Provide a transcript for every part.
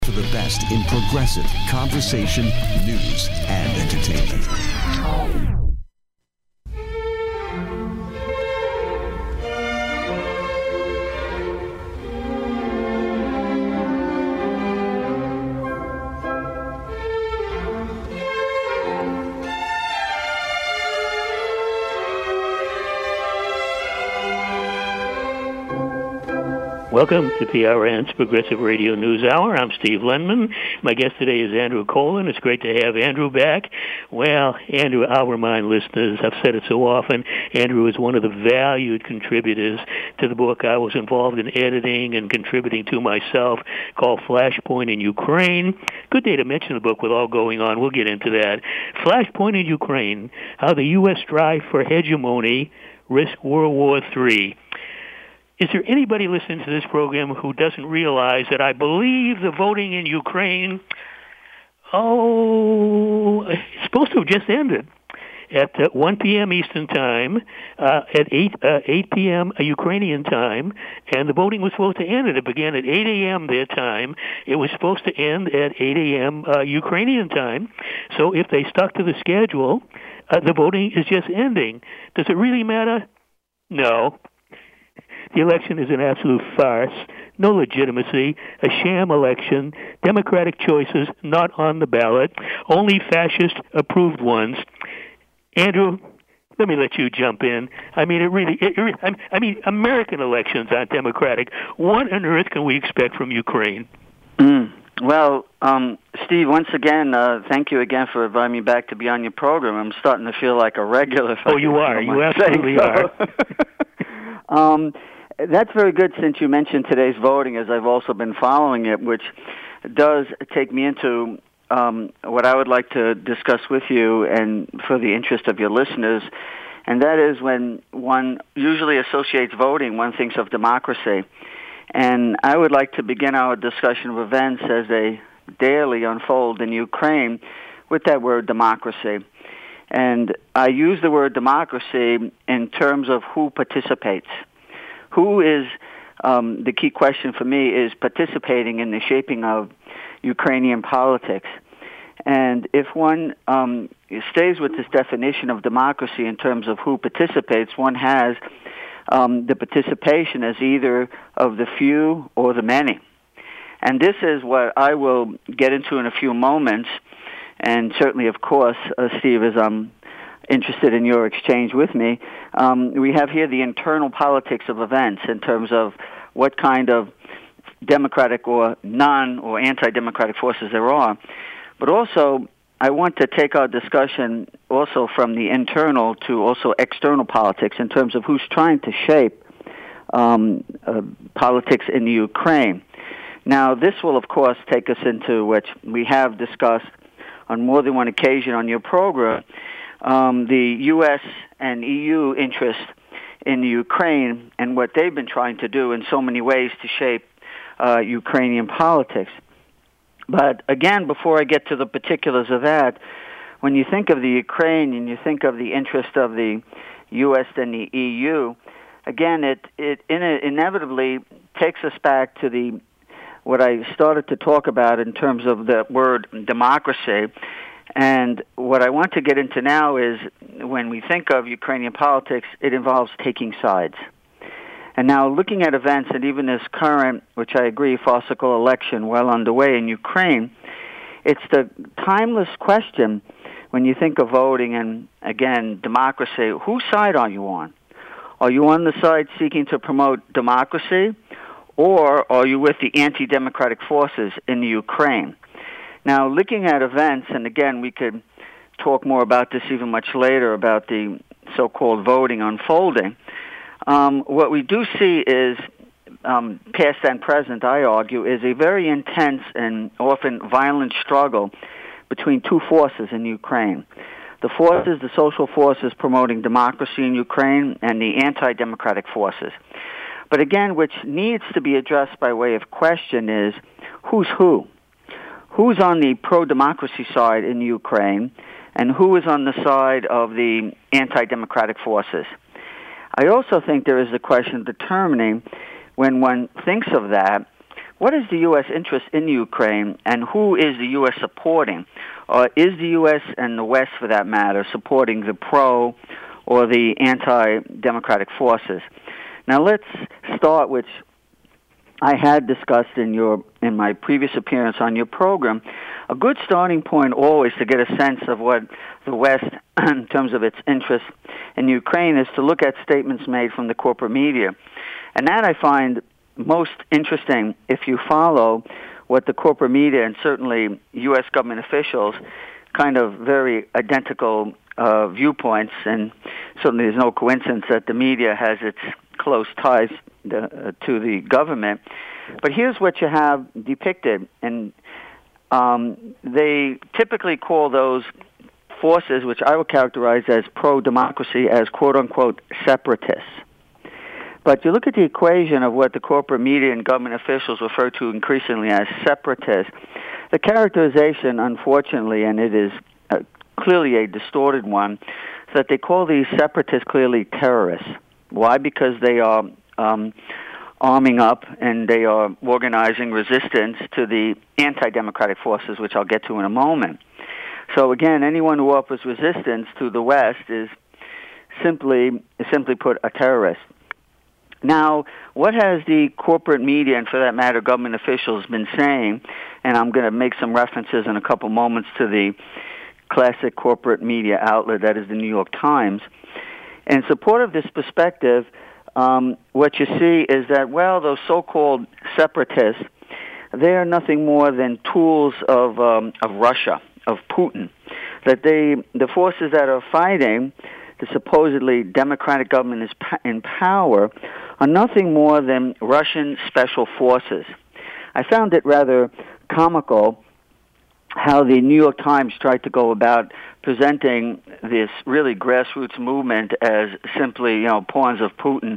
For the best in progressive conversation, news, and entertainment. Welcome to PRN's Progressive Radio News Hour. I'm Steve Lenman. My guest today is Andrew Colin. It's great to have Andrew back. Well, Andrew, I'll remind listeners, I've said it so often, Andrew is one of the valued contributors to the book I was involved in editing and contributing to myself called Flashpoint in Ukraine. Good day to mention the book with all going on. We'll get into that. Flashpoint in Ukraine, How the U.S. Strive for Hegemony Risk World War III. Is there anybody listening to this program who doesn't realize that I believe the voting in Ukraine, it's supposed to have just ended at 1 p.m. Eastern Time, at 8 p.m. Ukrainian time, and the voting was supposed to end. It began at 8 a.m. their time. It was supposed to end at 8 a.m. Ukrainian time. So if they stuck to the schedule, the voting is just ending. Does it really matter? No. The election is an absolute farce, no legitimacy, a sham election, Democratic choices not on the ballot, only fascist-approved ones. Andrew, let me let you jump in. I mean, American elections aren't democratic. What on earth can we expect from Ukraine? Well, Steve, once again, thank you again for inviting me back to be on your program. I'm starting to feel like a regular. Oh, you are. You absolutely are. That's very good since you mentioned today's voting, as I've also been following it, which does take me into what I would like to discuss with you and for the interest of your listeners, and that is when one usually associates voting, one thinks of democracy. And I would like to begin our discussion of events as they daily unfold in Ukraine with that word democracy. And I use the word democracy in terms of who participates. Who is, the key question for me is participating in the shaping of Ukrainian politics. And if one stays with this definition of democracy in terms of who participates, one has the participation as either of the few or the many. And this is what I will get into in a few moments. And certainly, of course, Steve, as I'm interested in your exchange with me, we have here the internal politics of events in terms of what kind of democratic or non- or anti-democratic forces there are. But also, I want to take our discussion also from the internal to also external politics in terms of who's trying to shape politics in the Ukraine. Now, this will, of course, take us into what we have discussed on more than one occasion on your program, the U.S. and EU interest in the Ukraine and what they've been trying to do in so many ways to shape Ukrainian politics. But again, before I get to the particulars of that, when you think of the Ukraine and you think of the interest of the U.S. and the EU, again, it inevitably takes us back to what I started to talk about in terms of the word democracy. And what I want to get into now is when we think of Ukrainian politics, it involves taking sides. And now looking at events and even this current, which I agree, farcical election well underway in Ukraine, it's the timeless question when you think of voting and, again, democracy, whose side are you on? Are you on the side seeking to promote democracy, or are you with the anti-democratic forces in the Ukraine? Now, looking at events, and again, we could talk more about this even much later, about the so-called voting unfolding, what we do see is, past and present, I argue, is a very intense and often violent struggle between two forces in Ukraine. The forces, the social forces promoting democracy in Ukraine, and the anti-democratic forces. But again, which needs to be addressed by way of question is, who's who? Who's on the pro-democracy side in Ukraine, and who is on the side of the anti-democratic forces? I also think there is the question of determining, when one thinks of that, what is the U.S. interest in Ukraine, and who is the U.S. supporting? Is the U.S. and the West, for that matter, supporting the pro or the anti-democratic forces? Now let's start, which I had discussed in my previous appearance on your program. A good starting point always to get a sense of what the West, in terms of its interest in Ukraine, is to look at statements made from the corporate media. And that I find most interesting if you follow what the corporate media and certainly U.S. government officials, kind of very identical viewpoints, and certainly there's no coincidence that the media has its close ties to the government. But here's what you have depicted, and they typically call those forces, which I would characterize as pro-democracy, as quote-unquote separatists. But you look at the equation of what the corporate media and government officials refer to increasingly as separatists, the characterization, unfortunately, and it is clearly a distorted one, is that they call these separatists clearly terrorists. Why? Because they are arming up and they are organizing resistance to the anti-democratic forces, which I'll get to in a moment. So again, anyone who offers resistance to the West is simply put a terrorist. Now, what has the corporate media, and for that matter, government officials, been saying? And I'm going to make some references in a couple moments to the classic corporate media outlet, that is the New York Times. In support of this perspective, what you see is that, well, those so-called separatists, they are nothing more than tools of Russia, of Putin. That the forces that are fighting the supposedly democratic government is in power are nothing more than Russian special forces. I found it rather comical how the New York Times tried to go about presenting this really grassroots movement as simply, pawns of Putin.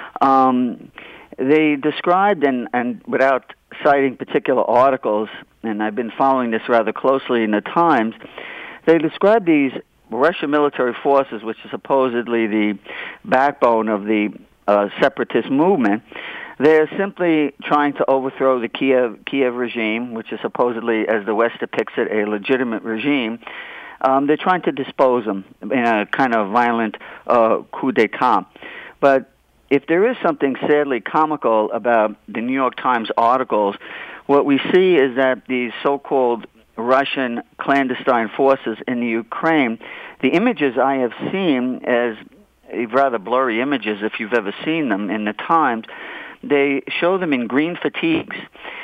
They described, and without citing particular articles, and I've been following this rather closely in the Times, they described these Russian military forces, which is supposedly the backbone of the separatist movement. They're simply trying to overthrow the Kiev regime, which is supposedly, as the West depicts it, a legitimate regime. They're trying to dispose them in a kind of violent coup d'etat. But if there is something sadly comical about the New York Times articles, what we see is that these so-called Russian clandestine forces in the Ukraine, the images I have seen as rather blurry images, if you've ever seen them in the Times, they show them in green fatigues.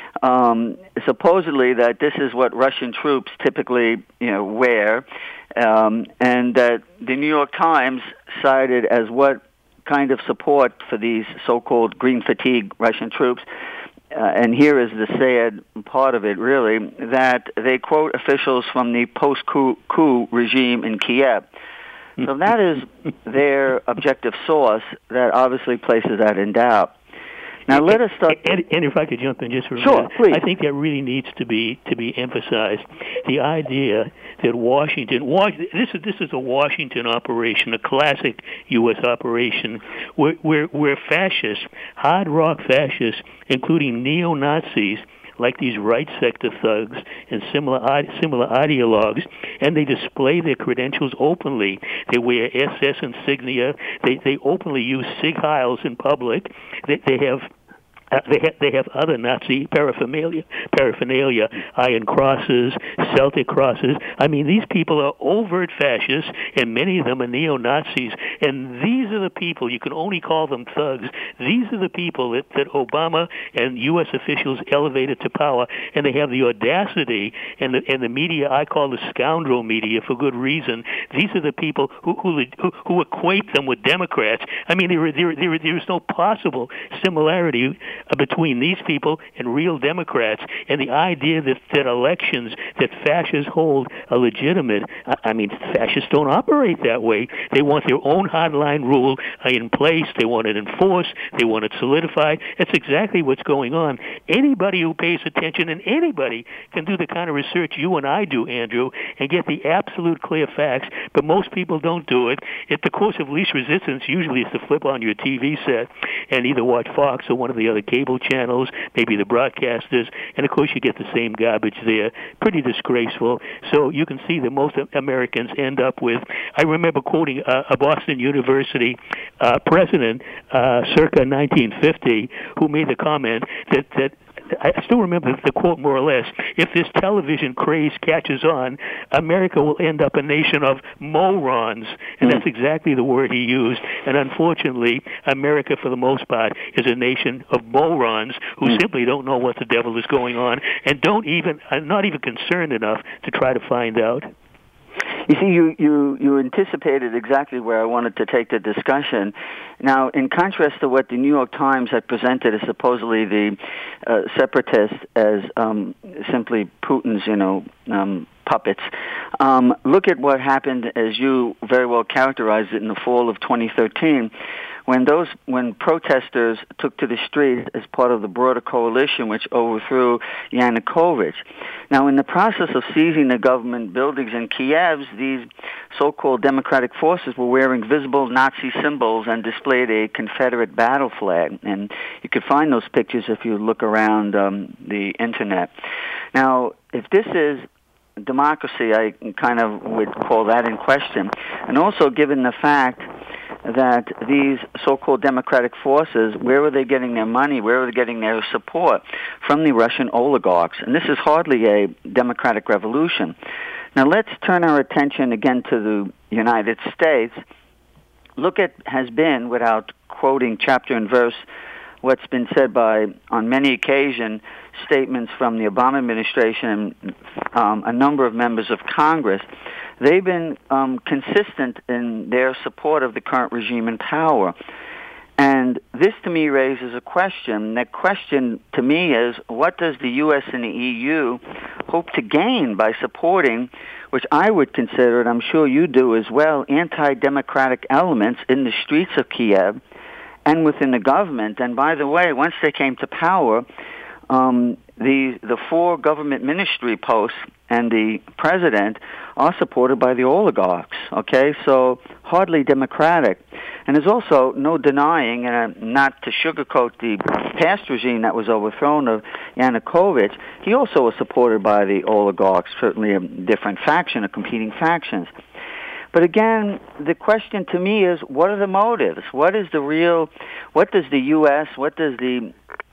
Supposedly that this is what Russian troops typically, wear, and that the New York Times cited as what kind of support for these so-called green fatigue Russian troops. And here is the sad part of it, really, that they quote officials from the post-coup regime in Kiev. So that is their objective source that obviously places that in doubt. Now let us start. And if I could jump in just for a minute, please. I think that really needs to be emphasized. The idea that Washington, this is a Washington operation, a classic U.S. operation, where fascists, hard rock fascists, including neo-Nazis, like these right sector thugs and similar ideologues, and they display their credentials openly. They wear SS insignia. They openly use Sig Heils in public. They have other Nazi paraphernalia, iron crosses, Celtic crosses. I mean, these people are overt fascists, and many of them are neo-Nazis. And these are the people, you can only call them thugs, these are the people that Obama and U.S. officials elevated to power, and they have the audacity, and the media, I call the scoundrel media for good reason. These are the people who equate them with Democrats. I mean, there is no possible similarity between these people and real Democrats, and the idea that elections that fascists hold are legitimate. I mean, fascists don't operate that way. They want their own hardline rule in place. They want it enforced. They want it solidified. That's exactly what's going on. Anybody who pays attention, and anybody can do the kind of research you and I do, Andrew, and get the absolute clear facts, but most people don't do it. At the course of least resistance, usually it's to flip on your TV set and either watch Fox or one of the other cable channels, maybe the broadcasters, and of course you get the same garbage there. Pretty disgraceful. So you can see that most Americans end up with, I remember quoting a Boston University president circa 1950 who made the comment that I still remember the quote more or less, if this television craze catches on, America will end up a nation of morons. And that's exactly the word he used. And unfortunately, America, for the most part, is a nation of morons who simply don't know what the devil is going on and are not even concerned enough to try to find out. You see, you anticipated exactly where I wanted to take the discussion. Now, in contrast to what the New York Times had presented as supposedly the separatists as simply Putin's, puppets, look at what happened, as you very well characterized it, in the fall of 2013, when protesters took to the street as part of the broader coalition which overthrew Yanukovych. Now, in the process of seizing the government buildings in Kiev, these so-called democratic forces were wearing visible Nazi symbols and displayed a Confederate battle flag. And you could find those pictures if you look around the Internet. Now, if this is democracy, I kind of would call that in question. And also, given the fact that these so-called democratic forces, where were they getting their money? Where were they getting their support? From the Russian oligarchs. And this is hardly a democratic revolution. Now let's turn our attention again to the United States. Look at has been, without quoting chapter and verse, what's been said by, on many occasions, statements from the Obama administration and a number of members of Congress. They've been consistent in their support of the current regime in power. And this, to me, raises a question. That question, to me, is what does the U.S. and the EU hope to gain by supporting, which I would consider, and I'm sure you do as well, anti-democratic elements in the streets of Kiev and within the government? And by the way, once they came to power, the four government ministry posts and the president are supported by the oligarchs, okay? So hardly democratic. And there's also no denying, and not to sugarcoat the past regime that was overthrown of Yanukovych, he also was supported by the oligarchs, certainly a different faction, a competing factions. But again, the question to me is, what are the motives? What does the U.S., what does the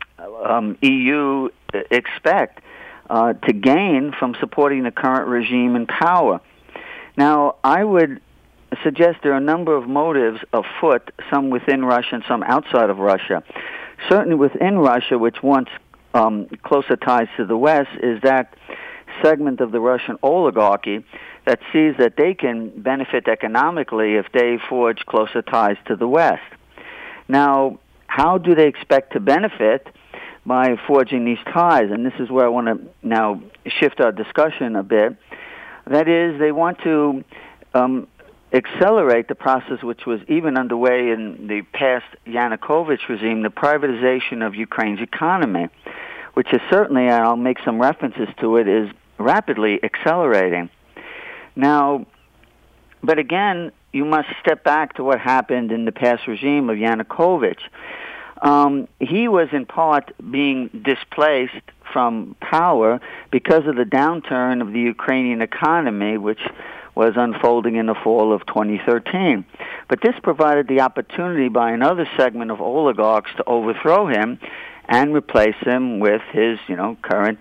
EU expect to gain from supporting the current regime in power? Now, I would suggest there are a number of motives afoot, some within Russia and some outside of Russia. Certainly within Russia, which wants closer ties to the West, is that segment of the Russian oligarchy that sees that they can benefit economically if they forge closer ties to the West. Now, how do they expect to benefit by forging these ties? And this is where I want to now shift our discussion a bit. That is, they want to accelerate the process which was even underway in the past Yanukovych regime, the privatization of Ukraine's economy, which is certainly, and I'll make some references to it, is rapidly accelerating. Now, but again, you must step back to what happened in the past regime of Yanukovych. He was in part being displaced from power because of the downturn of the Ukrainian economy, which was unfolding in the fall of 2013. But this provided the opportunity by another segment of oligarchs to overthrow him and replace him with his, current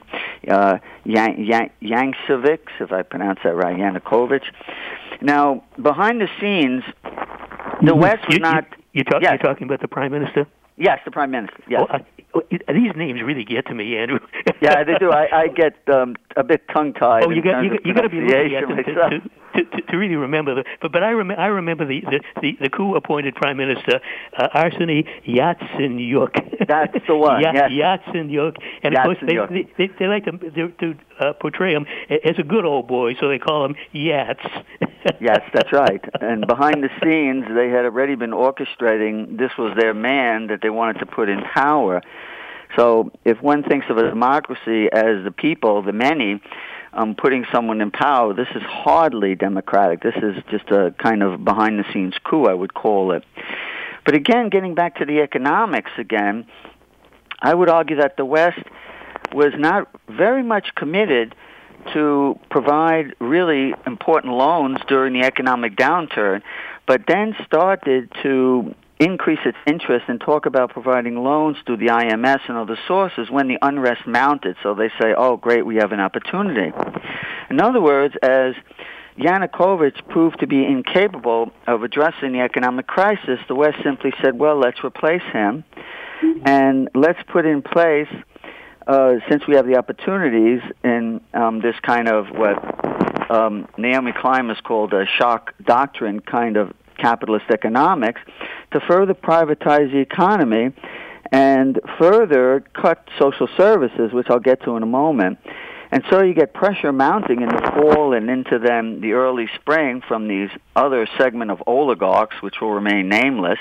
Yankovic, if I pronounce that right, Yanukovych. Now, behind the scenes, the West was not... You're talking about the Prime Minister? Yes, the Prime Minister, yes. These names really get to me, Andrew. Yeah, they do. I get a bit tongue-tied. Oh, you got to be looking at them to really remember them. But I remember the coup-appointed Prime Minister, Arseny Yatsenyuk. That's the one. Yes. Yatsenyuk, and of course they like to portray him as a good old boy, so they call him Yats. Yes, that's right. And behind the scenes, they had already been orchestrating. This was their man that they wanted to put in power. So if one thinks of a democracy as the people, the many, putting someone in power, this is hardly democratic. This is just a kind of behind-the-scenes coup, I would call it. But again, getting back to the economics again, I would argue that the West was not very much committed to provide really important loans during the economic downturn, but then started to increase its interest and talk about providing loans through the IMF and other sources when the unrest mounted. So they say, oh, great, we have an opportunity. In other words, as Yanukovych proved to be incapable of addressing the economic crisis, the West simply said, well, let's replace him, and let's put in place, since we have the opportunities in this kind of what Naomi Klein has called a shock doctrine kind of capitalist economics, to further privatize the economy and further cut social services, which I'll get to in a moment. And so you get pressure mounting in the fall and into then the early spring from these other segment of oligarchs, which will remain nameless,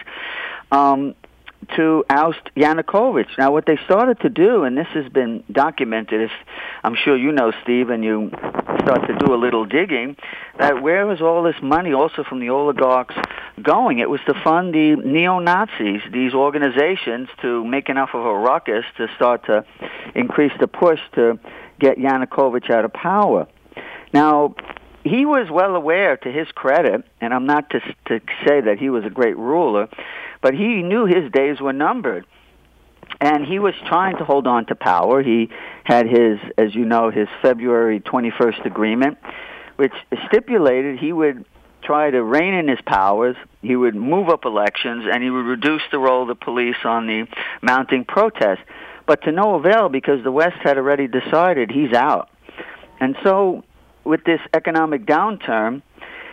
to oust Yanukovych. Now, what they started to do, and this has been documented, I'm sure you know, Steve, and you start to do a little digging, that where was all this money also from the oligarchs going? It was to fund the neo-Nazis, these organizations, to make enough of a ruckus to start to increase the push to get Yanukovych out of power. Now, he was well aware, to his credit, and I'm not to say that he was a great ruler, but he knew his days were numbered. And he was trying to hold on to power. He had his, as you know, his February 21st agreement, which stipulated he would try to rein in his powers, he would move up elections, and he would reduce the role of the police on the mounting protest. But to no avail, because the West had already decided he's out. And so with this economic downturn,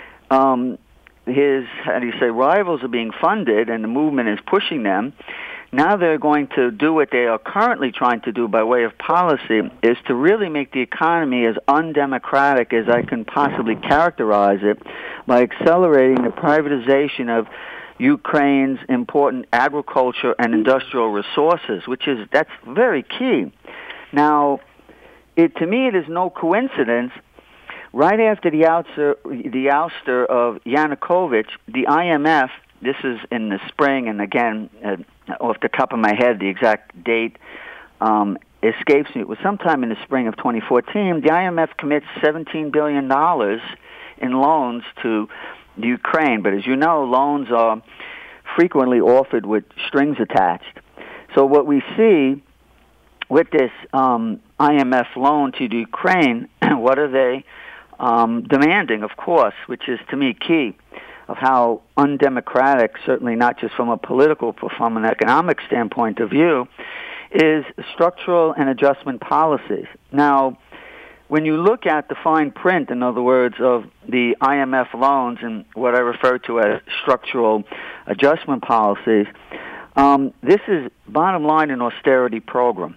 his, how do you say, rivals are being funded and the movement is pushing them. Now they're going to do what they are currently trying to do by way of policy, is to really make the economy as undemocratic as I can possibly characterize it by accelerating the privatization of Ukraine's important agriculture and industrial resources, that's very key. Now, to me, it is no coincidence. Right after the ouster of Yanukovych, the IMF, this is in the spring, and again, off the top of my head, the exact date escapes me. It was sometime in the spring of 2014. The IMF commits $17 billion in loans to Ukraine. But as you know, loans are frequently offered with strings attached. So what we see with this IMF loan to Ukraine, what are they demanding, of course, which is, to me, key of how undemocratic, certainly not just from a political, but from an economic standpoint of view, is structural and adjustment policies. Now, when you look at the fine print, in other words, of the IMF loans and what I refer to as structural adjustment policies, this is, bottom line, an austerity program.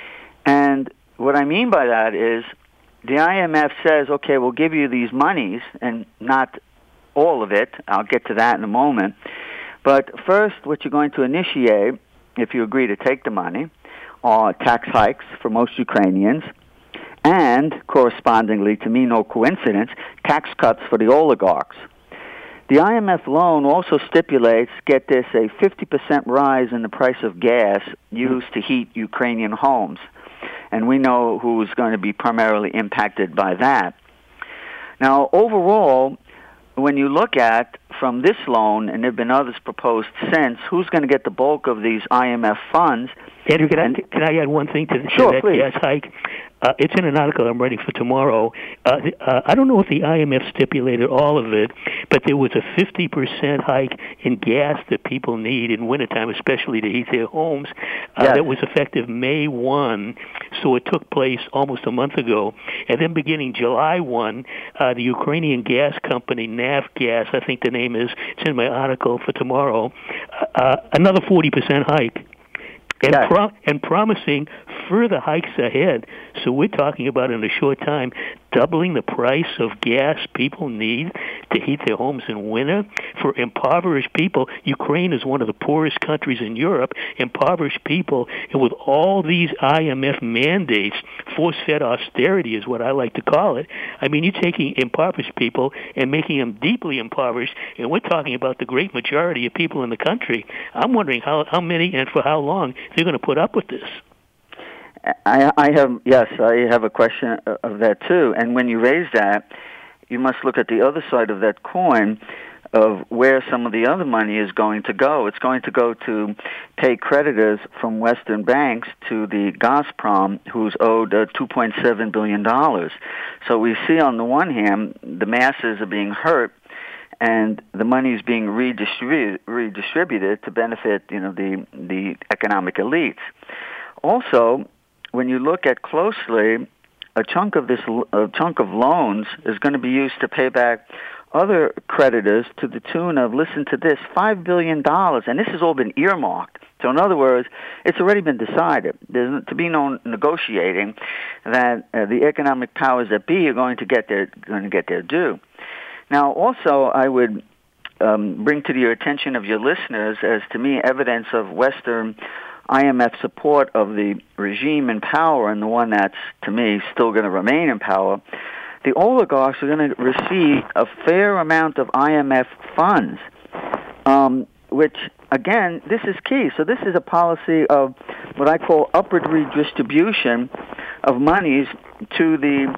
And what I mean by that is the IMF says, okay, we'll give you these monies, and not all of it. I'll get to that in a moment. But first, what you're going to initiate, if you agree to take the money, are tax hikes for most Ukrainians, and correspondingly, to me, no coincidence, tax cuts for the oligarchs. The IMF loan also stipulates, get this, a 50% rise in the price of gas used to heat Ukrainian homes. And we know who's going to be primarily impacted by that. Now, overall, when you look at, from this loan, and there have been others proposed since, who's going to get the bulk of these IMF funds? Andrew, can I add one thing to that gas hike? It's in an article I'm writing for tomorrow. I don't know if the IMF stipulated all of it, but there was a 50% hike in gas that people need in wintertime, especially to heat their homes. That was effective May 1, so it took place almost a month ago. And then beginning July 1, the Ukrainian gas company, Navgas, I think the name is, it's in my article for tomorrow, another 40% hike. And promising further hikes ahead. So we're talking about in a short time doubling the price of gas people need to heat their homes in winter. For impoverished people, Ukraine is one of the poorest countries in Europe. Impoverished people, and with all these IMF mandates, force-fed austerity is what I like to call it. I mean, you're taking impoverished people and making them deeply impoverished, and we're talking about the great majority of people in the country. I'm wondering how many and for how long they're going to put up with this. I have a question of that too. And when you raise that, you must look at the other side of that coin of where some of the other money is going to go. It's going to go to pay creditors from Western banks to the Gazprom, who's owed $2.7 billion. So we see on the one hand, the masses are being hurt, and the money is being redistributed to benefit, the economic elites. Also, when you look at closely, a chunk of loans is going to be used to pay back other creditors to the tune of, listen to this, $5 billion, and this has all been earmarked. So in other words, it's already been decided. There's to be no negotiating that the economic powers that be are going to get their due. Now, also, I would bring to your attention of your listeners, as to me, evidence of Western IMF support of the regime in power, and the one that's, to me, still going to remain in power. The oligarchs are going to receive a fair amount of IMF funds, which, again, this is key. So this is a policy of what I call upward redistribution of monies to the,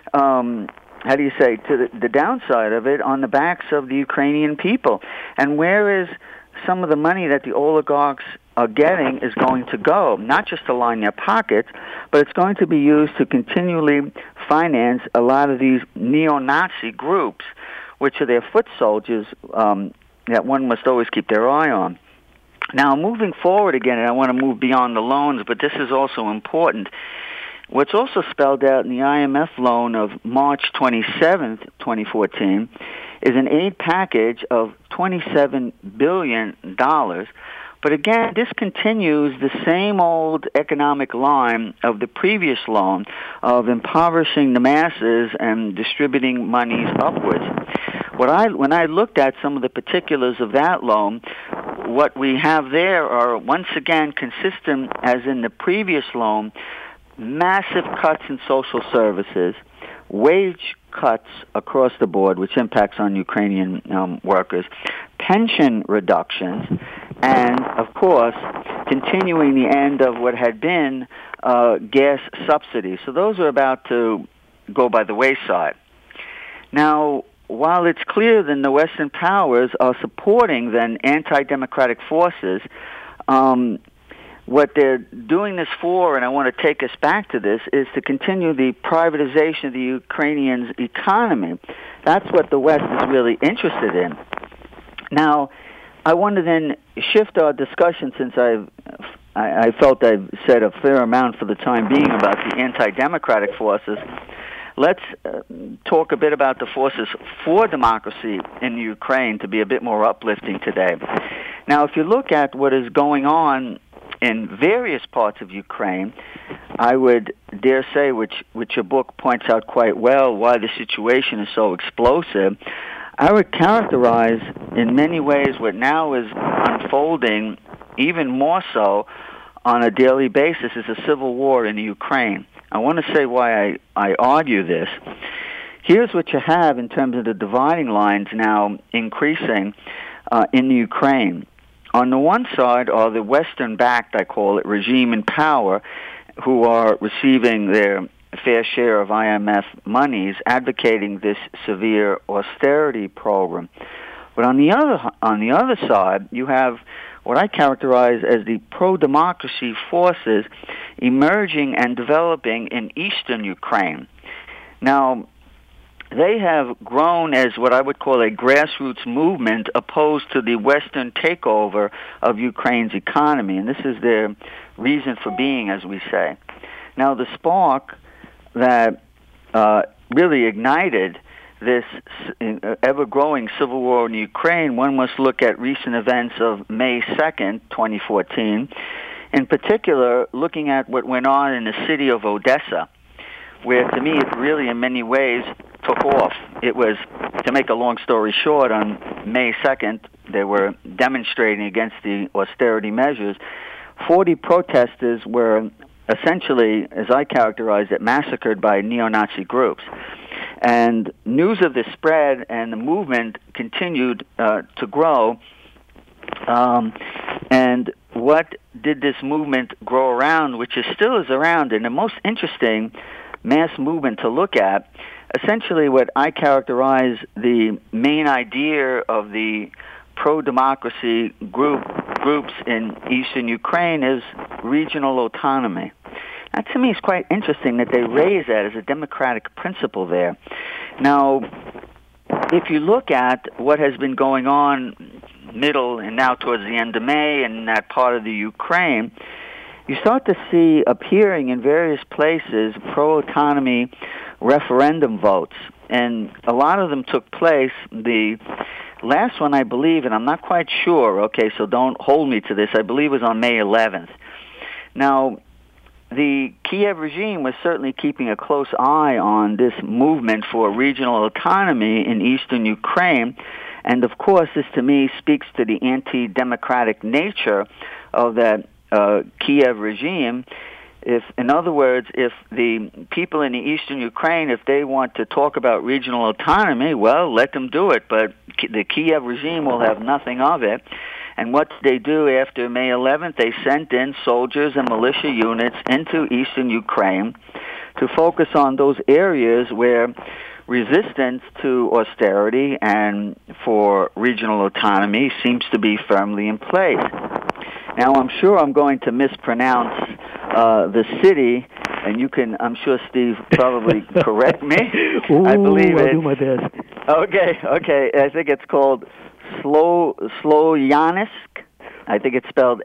to the downside of it on the backs of the Ukrainian people. And where is some of the money that the oligarchs are getting is going to go, not just to line their pockets, but it's going to be used to continually finance a lot of these neo-Nazi groups, which are their foot soldiers that one must always keep their eye on. Now, moving forward again, and I want to move beyond the loans, but this is also important. What's also spelled out in the IMF loan of March 27th, 2014, is an aid package of $27 billion. But again, this continues the same old economic line of the previous loan of impoverishing the masses and distributing monies upwards. When I looked at some of the particulars of that loan, what we have there are, once again, consistent as in the previous loan, massive cuts in social services, wage cuts across the board, which impacts on Ukrainian workers, pension reductions, and, of course, continuing the end of what had been gas subsidies. So those are about to go by the wayside. Now, while it's clear that the Western powers are supporting then anti-democratic forces, what they're doing this for, and I want to take us back to this, is to continue the privatization of the Ukrainian economy. That's what the West is really interested in. Now, I want to then shift our discussion, since I felt I've said a fair amount for the time being about the anti-democratic forces. Let's talk a bit about the forces for democracy in Ukraine to be a bit more uplifting today. Now, if you look at what is going on in various parts of Ukraine, I would dare say, which your book points out quite well, why the situation is so explosive. I would characterize in many ways what now is unfolding even more so on a daily basis is a civil war in the Ukraine. I want to say why I argue this. Here's what you have in terms of the dividing lines now increasing in the Ukraine. On the one side are the Western-backed, I call it, regime in power, who are receiving their fair share of IMF monies, advocating this severe austerity program. But on the other side, you have what I characterize as the pro-democracy forces emerging and developing in eastern Ukraine. Now, they have grown as what I would call a grassroots movement opposed to the Western takeover of Ukraine's economy, and this is their reason for being, as we say. Now, the spark that really ignited this ever-growing civil war in Ukraine, one must look at recent events of May 2nd, 2014, In particular, looking at what went on in the city of Odessa, where to me it really in many ways took off. It was, to make a long story short, on May 2nd, they were demonstrating against the austerity measures. 40 protesters were essentially, as I characterized it, massacred by neo-Nazi groups. And news of this spread and the movement continued to grow. And what did this movement grow around, which still is around, and the most interesting mass movement to look at, essentially what I characterize the main idea of the pro-democracy groups in eastern Ukraine is regional autonomy. That to me is quite interesting that they raise that as a democratic principle there. Now, if you look at what has been going on middle and now towards the end of May in that part of the Ukraine, you start to see appearing in various places pro-autonomy referendum votes. And a lot of them took place. The last one, I believe, and I'm not quite sure, okay, so don't hold me to this, I believe was on May 11th. Now, the Kiev regime was certainly keeping a close eye on this movement for regional autonomy in eastern Ukraine. And of course, this to me speaks to the anti-democratic nature of that Kiev regime. If, in other words, if the people in the eastern Ukraine, if they want to talk about regional autonomy, well, let them do it. But the Kiev regime will have nothing of it. And what did they do after May 11th? They sent in soldiers and militia units into eastern Ukraine to focus on those areas where resistance to austerity and for regional autonomy seems to be firmly in place. Now, I'm sure I'm going to mispronounce the city, and you can, I'm sure, Steve, probably correct me. Ooh, I believe I'll do my best. Okay. I think it's called Sloviansk. I think it's spelled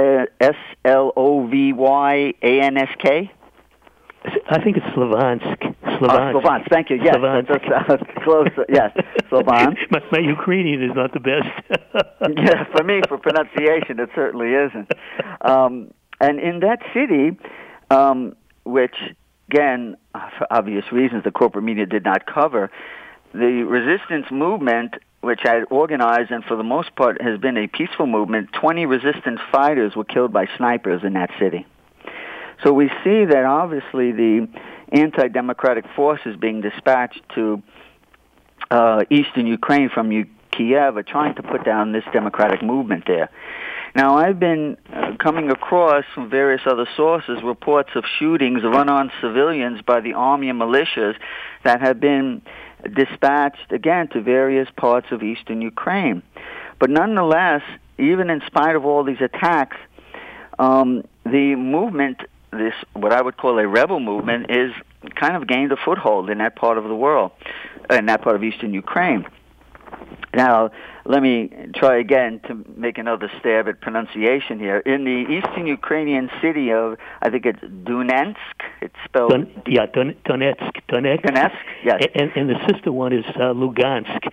Slovyansk. I think it's Slovansk. Slovansk. Thank you. Yes, that's close. Yes, Slovan. My Ukrainian is not the best. Yeah, for me, for pronunciation, it certainly isn't. And in that city, which, again, for obvious reasons, the corporate media did not cover, the resistance movement, which I had organized and for the most part has been a peaceful movement, 20 resistance fighters were killed by snipers in that city. So we see that obviously the anti-democratic forces being dispatched to eastern Ukraine from Kiev are trying to put down this democratic movement there. Now, I've been coming across from various other sources reports of shootings of unarmed civilians by the army and militias that have been dispatched, again, to various parts of eastern Ukraine. But nonetheless, even in spite of all these attacks, the movement, this what I would call a rebel movement, is kind of gained a foothold in that part of the world, in that part of eastern Ukraine. Now, let me try again to make another stab at pronunciation here. In the eastern Ukrainian city of, I think it's Donetsk, it's spelled... Donetsk. Donetsk, yes. And the sister one is Lugansk.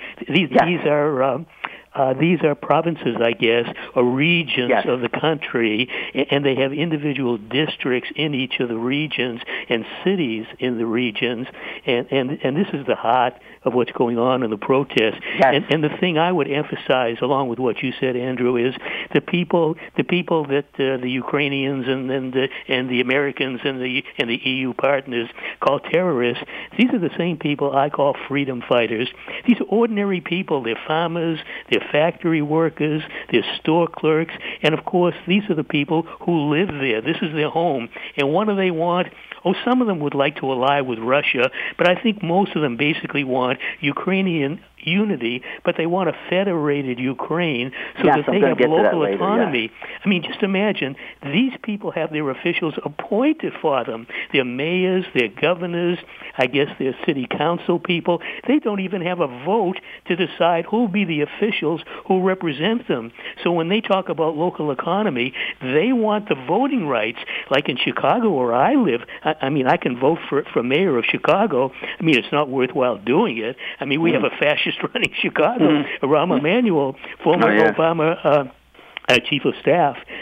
These are provinces, I guess, or regions of the country, and they have individual districts in each of the regions and cities in the regions, and this is the heart of what's going on in the protests. Yes. And the thing I would emphasize, along with what you said, Andrew, is the people that the Ukrainians and the Americans and the EU partners call terrorists. These are the same people I call freedom fighters. These are ordinary people. They're farmers. They're factory workers. They're store clerks. And, of course, these are the people who live there. This is their home. And what do they want? Oh, some of them would like to ally with Russia, but I think most of them basically want Ukrainian unity, but they want a federated Ukraine so that they have local autonomy. I mean, just imagine, these people have their officials appointed for them. Their mayors, their governors, I guess their city council people. They don't even have a vote to decide who will be the officials who represent them. So when they talk about local economy, they want the voting rights. Like in Chicago where I live, I mean, I can vote for mayor of Chicago. I mean, it's not worthwhile doing it. I mean, we have a fascist running Chicago, Rahm Emanuel, former Obama chief of staff.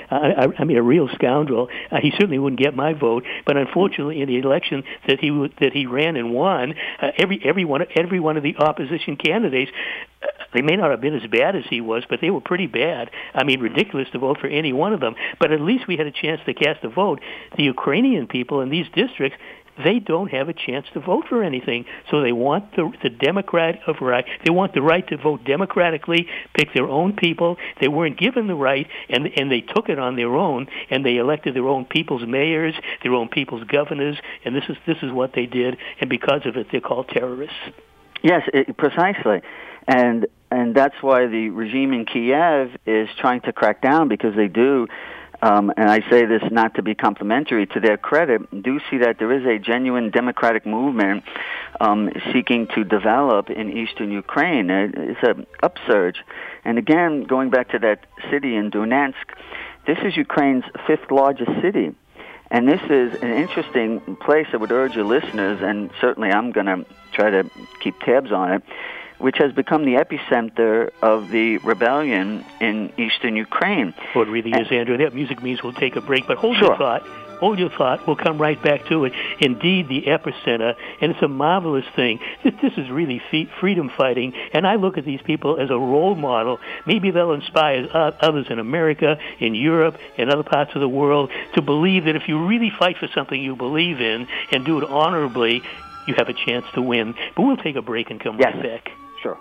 I mean, a real scoundrel. He certainly wouldn't get my vote. But unfortunately, in the election that he ran and won, every one of the opposition candidates, they may not have been as bad as he was, but they were pretty bad. I mean, ridiculous to vote for any one of them. But at least we had a chance to cast a vote. The Ukrainian people in these districts, they don't have a chance to vote for anything. So they want the Democrat of right. They want the right to vote democratically, pick their own people. They weren't given the right, and they took it on their own, and they elected their own people's mayors, their own people's governors, and this is what they did. And because of it, they're called terrorists. Yes, precisely. And that's why the regime in Kiev is trying to crack down, because they do, and I say this not to be complimentary to their credit, do see that there is a genuine democratic movement seeking to develop in eastern Ukraine. It's an upsurge. And again, going back to that city in Donetsk, this is Ukraine's fifth largest city. And this is an interesting place. I would urge your listeners, and certainly I'm going to try to keep tabs on it, which has become the epicenter of the rebellion in eastern Ukraine. Well, it really is, Andrew. That music means we'll take a break, but hold Sure. your thought. Hold your thought. We'll come right back to it. Indeed, the epicenter, and it's a marvelous thing. This is really freedom fighting, and I look at these people as a role model. Maybe they'll inspire others in America, in Europe, in other parts of the world to believe that if you really fight for something you believe in and do it honorably, you have a chance to win. But we'll take a break and come right back. Sure.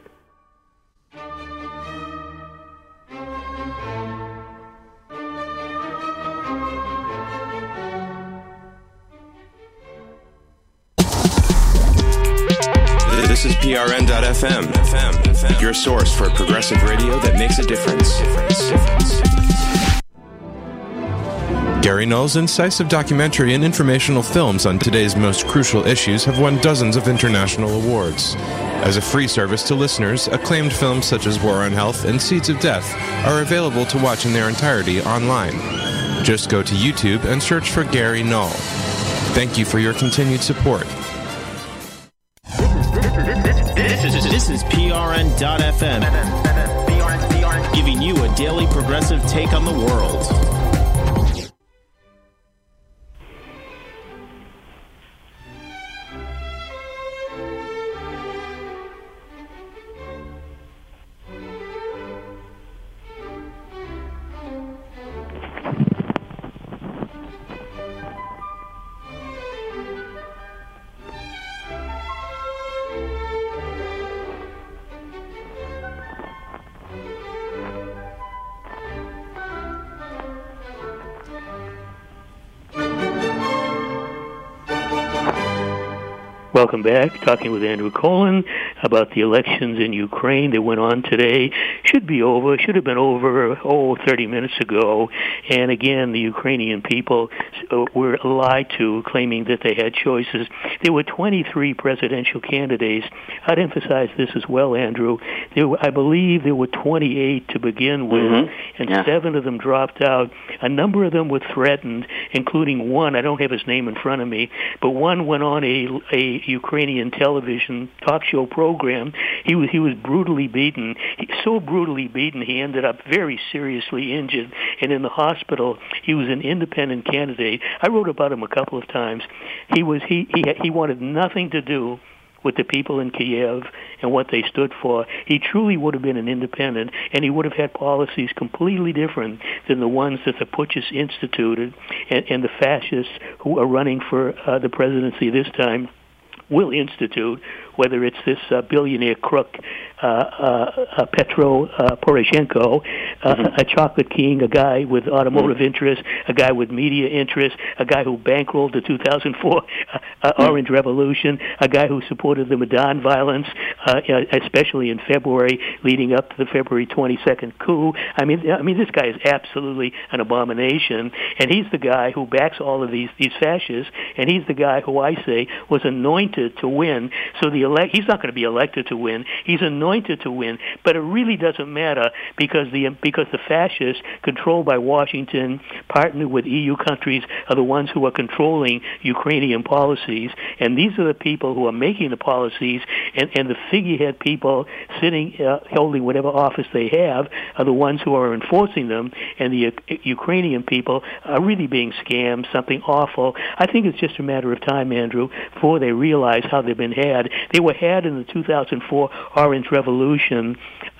This is PRN.FM, your source for progressive radio that makes a difference. Gary Null's incisive documentary and informational films on today's most crucial issues have won dozens of international awards. As a free service to listeners, acclaimed films such as War on Health and Seeds of Death are available to watch in their entirety online. Just go to YouTube and search for Gary Null. Thank you for your continued support. This is PRN.FM, giving you a daily progressive take on the world. Welcome back. Talking with Andrew Colin about the elections in Ukraine that went on today. Should be over. Should have been over, 30 minutes ago. And again, the Ukrainian people were lied to, claiming that they had choices. There were 23 presidential candidates. I'd emphasize this as well, Andrew. I believe there were 28 to begin with, and 7 of them dropped out. A number of them were threatened, including one. I don't have his name in front of me, but one went on a Ukrainian television talk show program. He was brutally beaten. So brutally beaten, he ended up very seriously injured and in the hospital. He was an independent candidate. I wrote about him a couple of times. He wanted nothing to do with the people in Kiev and what they stood for. He truly would have been an independent, and he would have had policies completely different than the ones that the Putschists instituted and the fascists who are running for the presidency this time will institute, whether it's this billionaire crook, Petro Poroshenko, a chocolate king, a guy with automotive interests, a guy with media interests, a guy who bankrolled the 2004 Orange Revolution, a guy who supported the Maidan violence, especially in February, leading up to the February 22nd coup. I mean, this guy is absolutely an abomination, and he's the guy who backs all of these fascists, and he's the guy who I say was anointed to win. So the He's not going to be elected to win. He's anointed to win. But it really doesn't matter because the fascists controlled by Washington, partnered with EU countries, are the ones who are controlling Ukrainian policies. And these are the people who are making the policies, and the figurehead people sitting, holding whatever office they have, are the ones who are enforcing them. And the Ukrainian people are really being scammed, something awful. I think it's just a matter of time, Andrew, before they realize how they've been had. They were had in the 2004 Orange Revolution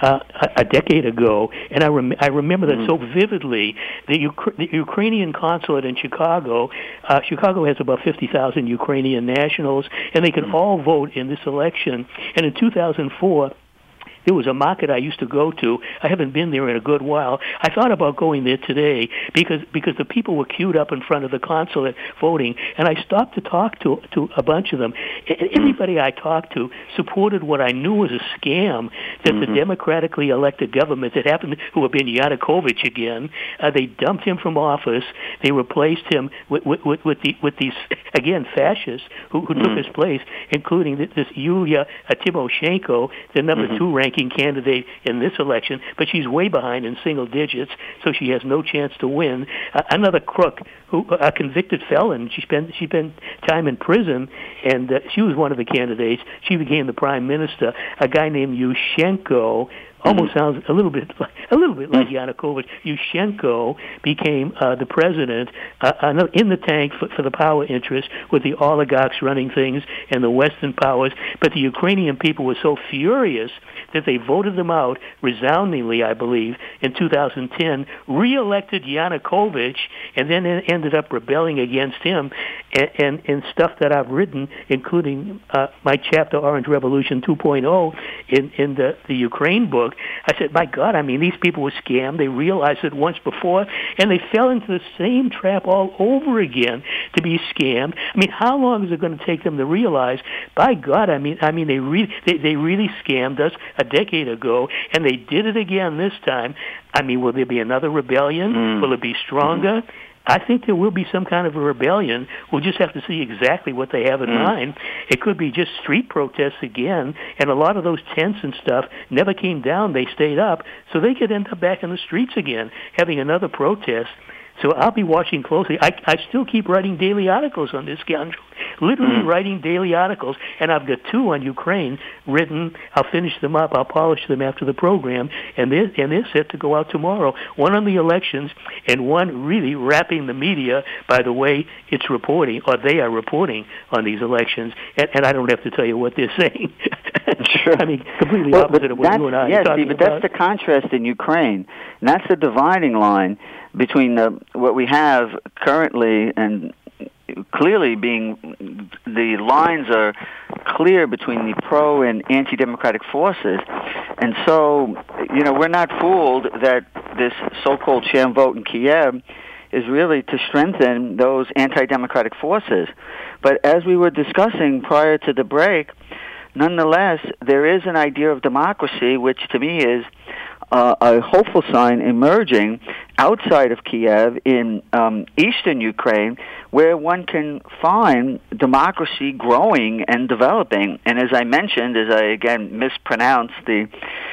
a decade ago, and I remember that so vividly. The Ukrainian consulate in Chicago, Chicago has about 50,000 Ukrainian nationals, and they can all vote in this election. And in 2004, there was a market I used to go to. I haven't been there in a good while. I thought about going there today because the people were queued up in front of the consulate voting, and I stopped to talk to a bunch of them. Everybody I talked to supported what I knew was a scam, that the democratically elected government that happened to have been Yanukovych again, they dumped him from office. They replaced him with these, again, fascists who took his place, including this Yulia Tymoshenko, the number 2 ranking candidate in this election, but she's way behind in single digits, so she has no chance to win. Another crook, a convicted felon, she spent time in prison, and she was one of the candidates. She became the prime minister. A guy named Yushchenko, almost sounds a little bit like Yanukovych. Yushchenko became the president in the tank for the power interests, with the oligarchs running things and the Western powers. But the Ukrainian people were so furious that they voted them out resoundingly, I believe, in 2010, re-elected Yanukovych, and then ended up rebelling against him. And stuff that I've written, including my chapter Orange Revolution 2.0 in the Ukraine book, I said, my God, I mean, these people were scammed. They realized it once before, and they fell into the same trap all over again to be scammed. I mean, how long is it going to take them to realize, by God, I mean, they really scammed us a decade ago, and they did it again this time. I mean, will there be another rebellion? Will it be stronger? I think there will be some kind of a rebellion. We'll just have to see exactly what they have in mind. It could be just street protests again, and a lot of those tents and stuff never came down. They stayed up, so they could end up back in the streets again, having another protest. So I'll be watching closely. I still keep writing daily articles on this scoundrel, literally writing daily articles, and I've got 2 on Ukraine written. I'll finish them up. I'll polish them after the program, and they're set to go out tomorrow. One on the elections, and one really wrapping the media by the way it's reporting, or they are reporting on these elections, and I don't have to tell you what they're saying. Sure. I mean, completely opposite of what you and I are talking but about. That's the contrast in Ukraine, and that's the dividing line between what we have currently, and clearly being the lines are clear between the pro and anti-democratic forces. And so, we're not fooled that this so-called sham vote in Kiev is really to strengthen those anti-democratic forces. But as we were discussing prior to the break, nonetheless, there is an idea of democracy, which to me is a hopeful sign emerging outside of Kiev in eastern Ukraine, where one can find democracy growing and developing. And as I mentioned, as I again mispronounced the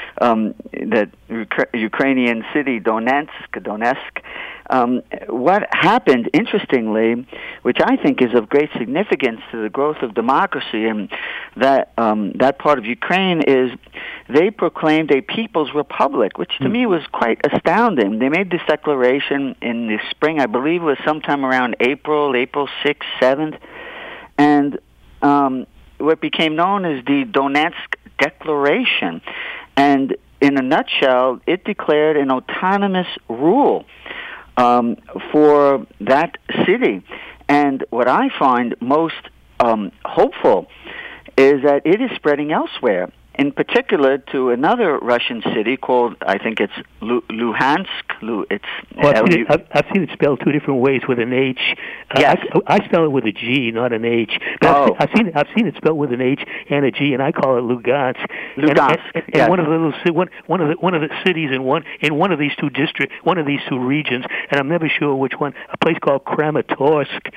Ukrainian city Donetsk, what happened, interestingly, which I think is of great significance to the growth of democracy in that part of Ukraine, is they proclaimed a people's republic, which to me was quite astounding. They made this declaration in the spring, I believe it was sometime around April 6th, 7th, and what became known as the Donetsk Declaration. And in a nutshell, it declared an autonomous rule for that city. And what I find most hopeful is that it is spreading elsewhere, in particular to another Russian city called, I think it's Luhansk. I've seen it spelled 2 different ways with an H. Yes. I spell it with a G, not an H. But I've seen it spelled with an H and a G, and I call it Lugansk. Lugansk. And Yes. one of the cities in one of these 2 districts, one of these 2 regions, and I'm never sure which one. A place called Kramatorsk.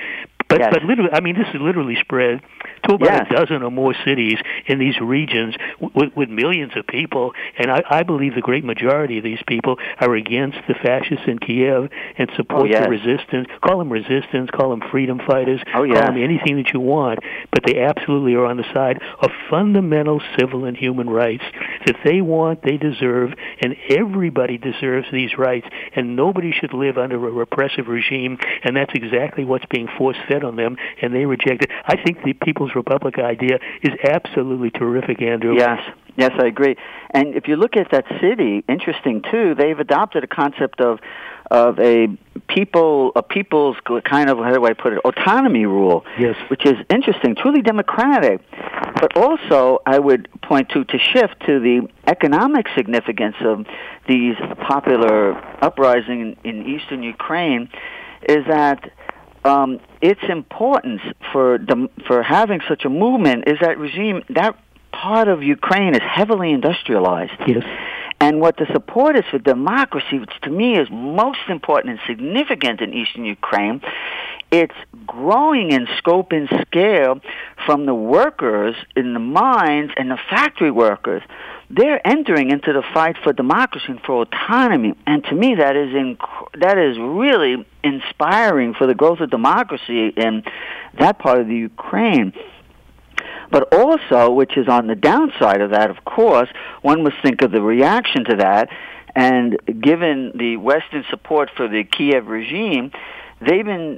But literally, I mean, this is literally spread to about a dozen or more cities in these regions with millions of people. And I believe the great majority of these people are against the fascists in Kiev and support the resistance. Call them resistance, call them freedom fighters, call them anything that you want. But they absolutely are on the side of fundamental civil and human rights that they want, they deserve, and everybody deserves these rights. And nobody should live under a repressive regime. And that's exactly what's being force-fed on them, and they reject it. I think the People's Republic idea is absolutely terrific, Andrew. Yes, I agree. And if you look at that city, interesting too, they've adopted a concept of a people's kind of, how do I put it, autonomy rule, which is interesting, truly democratic. But also, I would point to shift to the economic significance of these popular uprisings in eastern Ukraine is that its importance for having such a movement is that regime, that part of Ukraine is heavily industrialized. Yes. And what the support is for democracy, which to me is most important and significant in eastern Ukraine, it's growing in scope and scale from the workers in the mines and the factory workers. They're entering into the fight for democracy and for autonomy. And to me, that is really inspiring for the growth of democracy in that part of the Ukraine. But also, which is on the downside of that, of course, one must think of the reaction to that. And given the Western support for the Kiev regime, they've been,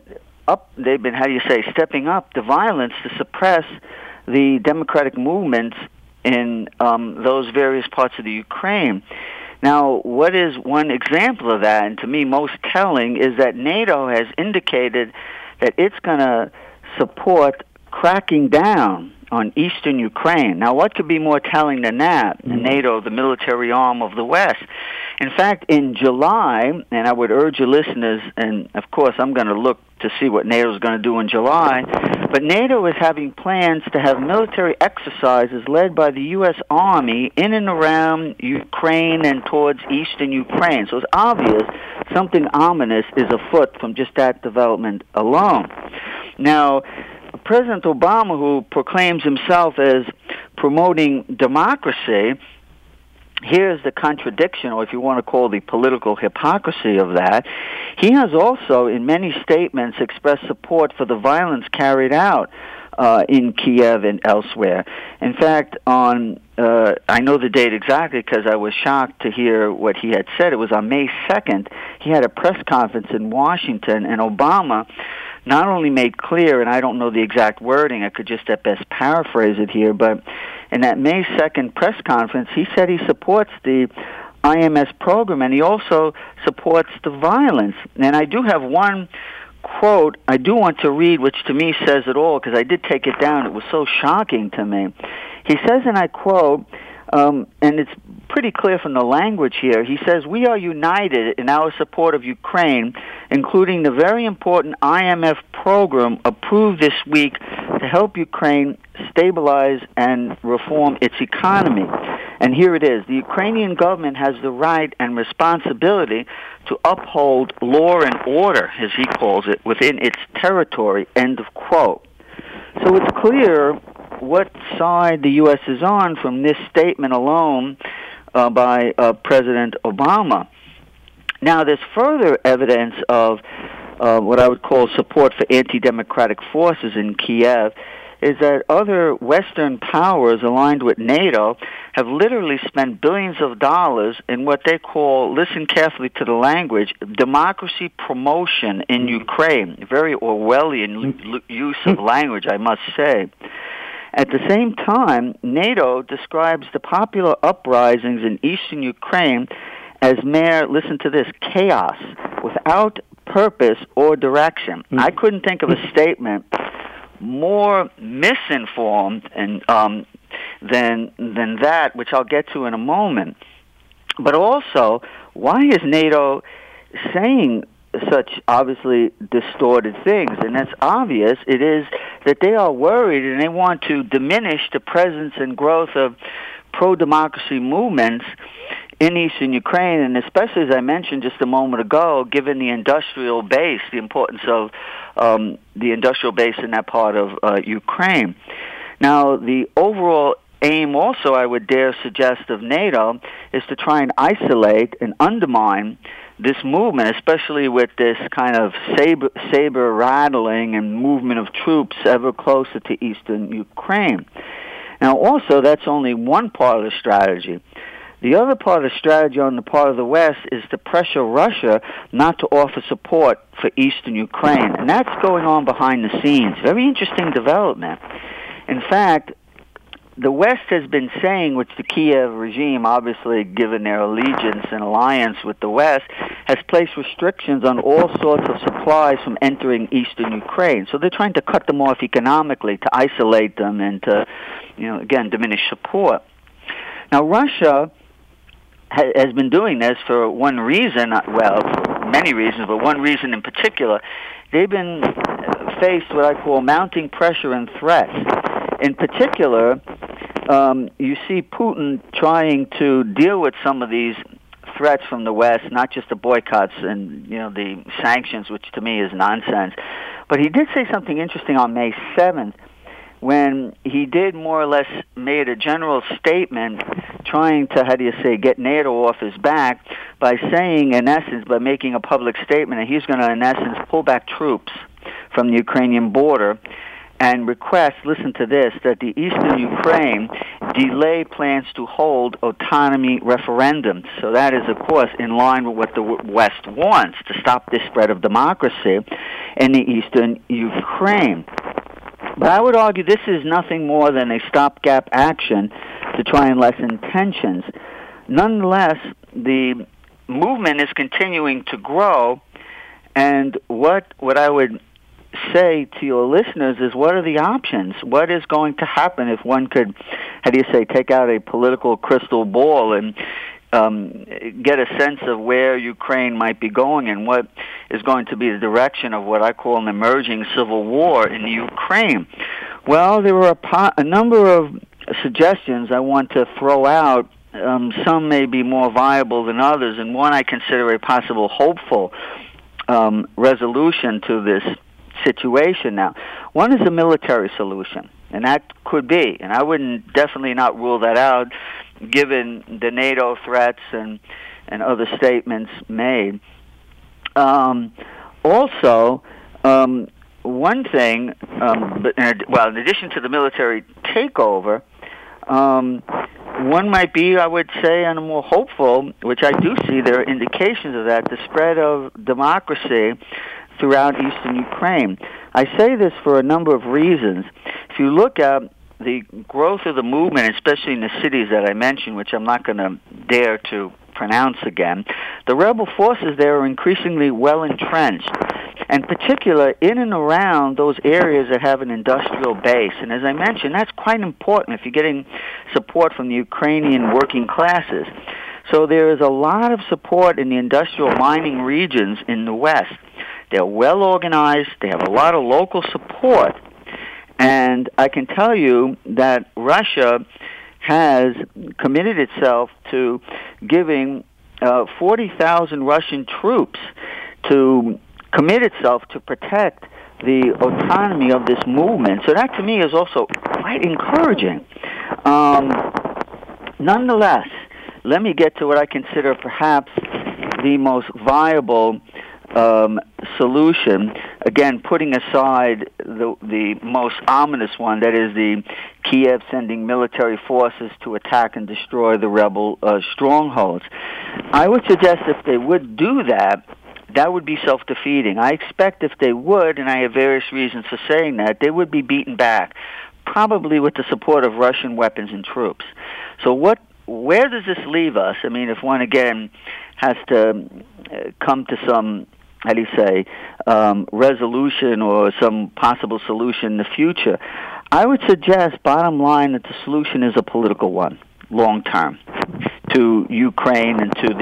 stepping up the violence to suppress the democratic movements in those various parts of the Ukraine. Now, what is one example of that, and to me most telling, is that NATO has indicated that it's going to support cracking down on eastern Ukraine. Now, what could be more telling than that? NATO, the military arm of the West. In fact, in July, and I would urge your listeners, and of course I'm going to look to see what NATO is going to do in July, but NATO is having plans to have military exercises led by the U.S. Army in and around Ukraine and towards eastern Ukraine. So it's obvious something ominous is afoot from just that development alone. Now, President Obama, who proclaims himself as promoting democracy, here's the contradiction, or if you want to call the political hypocrisy of that. He has also, in many statements, expressed support for the violence carried out in Kiev and elsewhere. In fact, I know the date exactly because I was shocked to hear what he had said. It was on May 2nd. He had a press conference in Washington, and Obama not only made clear, and I don't know the exact wording, I could just at best paraphrase it here, but in that May 2nd press conference, he said he supports the IMS program, and he also supports the violence. And I do have one quote I do want to read, which to me says it all, because I did take it down. It was so shocking to me. He says, and I quote, and it's pretty clear from the language here, he says, "We are united in our support of Ukraine, including the very important IMF program approved this week to help Ukraine stabilize and reform its economy." And here it is. The Ukrainian government has the right and responsibility to uphold law and order, as he calls it, within its territory, end of quote. So it's clear what side the U.S. is on from this statement alone by President Obama. Now, there's further evidence of what I would call support for anti-democratic forces in Kiev, is that other Western powers aligned with NATO have literally spent billions of dollars in what they call, listen carefully to the language, democracy promotion in Ukraine. Very Orwellian use of language, I must say. At the same time, NATO describes the popular uprisings in eastern Ukraine as mere, listen to this, chaos, without purpose or direction. I couldn't think of a statement more misinformed and than that, which I'll get to in a moment. But also, why is NATO saying such obviously distorted things? And that's obvious. It is that they are worried and they want to diminish the presence and growth of pro-democracy movements in eastern Ukraine, and especially, as I mentioned just a moment ago, given the industrial base, the importance of the industrial base in that part of Ukraine. Now, the overall aim also, I would dare suggest, of NATO is to try and isolate and undermine this movement, especially with this kind of saber rattling and movement of troops ever closer to eastern Ukraine. Now, also, that's only one part of the strategy. The other part of the strategy on the part of the West is to pressure Russia not to offer support for eastern Ukraine. And that's going on behind the scenes. Very interesting development. In fact, the West has been saying, which the Kiev regime, obviously given their allegiance and alliance with the West, has placed restrictions on all sorts of supplies from entering eastern Ukraine. So they're trying to cut them off economically, to isolate them, and to, again, diminish support. Now, Russia has been doing this for one reason, for many reasons, but one reason in particular. They've been faced with what I call mounting pressure and threats. In particular, you see Putin trying to deal with some of these threats from the West, not just the boycotts and the sanctions, which to me is nonsense. But he did say something interesting on May 7th, when he did more or less made a general statement trying to, get NATO off his back by saying, in essence, by making a public statement that he's going to, in essence, pull back troops from the Ukrainian border and request, listen to this, that the eastern Ukraine delay plans to hold autonomy referendums. So that is, of course, in line with what the West wants, to stop this spread of democracy in the eastern Ukraine. But I would argue this is nothing more than a stopgap action to try and lessen tensions. Nonetheless, the movement is continuing to grow, and what I would say to your listeners is, what are the options? What is going to happen if one could, take out a political crystal ball and get a sense of where Ukraine might be going and what is going to be the direction of what I call an emerging civil war in the Ukraine? Well, there were a number of suggestions I want to throw out. Some may be more viable than others, and one I consider a possible hopeful resolution to this situation. Now, one is a military solution, and that could be, and I wouldn't definitely not rule that out, given the NATO threats and other statements made. Also, one thing, in addition to the military takeover, one might be, I would say, and more hopeful, which I do see there are indications of that, the spread of democracy throughout eastern Ukraine. I say this for a number of reasons. If you look at the growth of the movement, especially in the cities that I mentioned, which I'm not going to dare to pronounce again, the rebel forces there are increasingly well entrenched, and particular in and around those areas that have an industrial base. And as I mentioned, that's quite important if you're getting support from the Ukrainian working classes. So there is a lot of support in the industrial mining regions in the West. They're well organized, they have a lot of local support, and I can tell you that Russia has committed itself to giving 40,000 Russian troops to commit itself to protect the autonomy of this movement. So that to me is also quite encouraging. Nonetheless, let me get to what I consider perhaps the most viable solution, again, putting aside the most ominous one, that is the Kiev sending military forces to attack and destroy the rebel strongholds. I would suggest if they would do that, that would be self-defeating. I expect if they would, and I have various reasons for saying that, they would be beaten back, probably with the support of Russian weapons and troops. So where does this leave us? I mean, if one, again, has to come to some, resolution or some possible solution in the future, I would suggest, bottom line, that the solution is a political one, long term, to Ukraine and to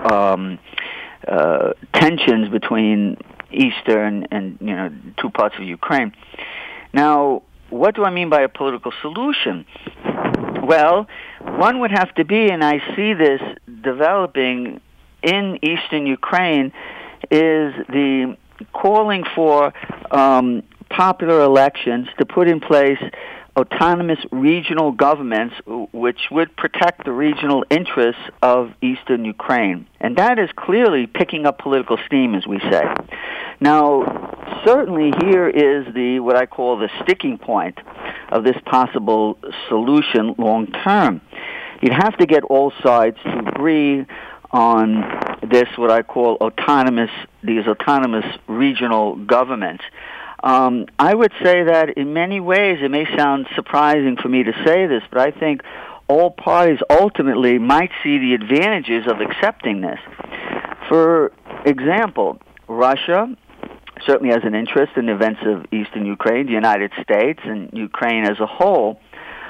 the tensions between eastern and two parts of Ukraine. Now, what do I mean by a political solution? Well, one would have to be, and I see this developing in eastern Ukraine is the calling for popular elections to put in place autonomous regional governments which would protect the regional interests of eastern Ukraine. And that is clearly picking up political steam, as we say. Now, certainly here is what I call the sticking point of this possible solution long term. You'd have to get all sides to agree on this, what I call these autonomous regional governments. I would say that in many ways, it may sound surprising for me to say this, but I think all parties ultimately might see the advantages of accepting this. For example, Russia certainly has an interest in the events of eastern Ukraine, the United States, and Ukraine as a whole.